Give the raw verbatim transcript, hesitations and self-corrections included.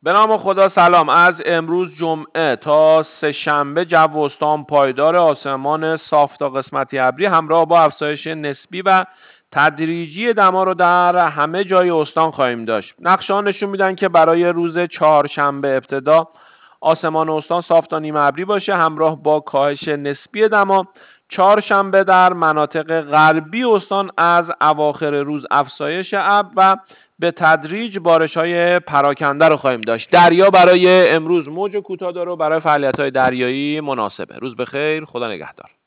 به نام خدا. سلام. از امروز جمعه تا سه شنبه جو استان پایدار، آسمان صاف تا قسمتی ابری همراه با افزایش نسبی و تدریجی دما رو در همه جای استان خواهیم داشت. نقشه‌ها نشون میدن که برای روز چهارشنبه ابتدا آسمان استان صاف تا نیمه ابری باشه همراه با کاهش نسبی دما. چهارشنبه در مناطق غربی استان از اواخر روز افزایش ابر و به تدریج بارش‌های پراکنده رو خواهیم داشت. دریا برای امروز موج کوتاه داره و برای فعالیت‌های دریایی مناسبه. روز بخیر، خدا نگهدار.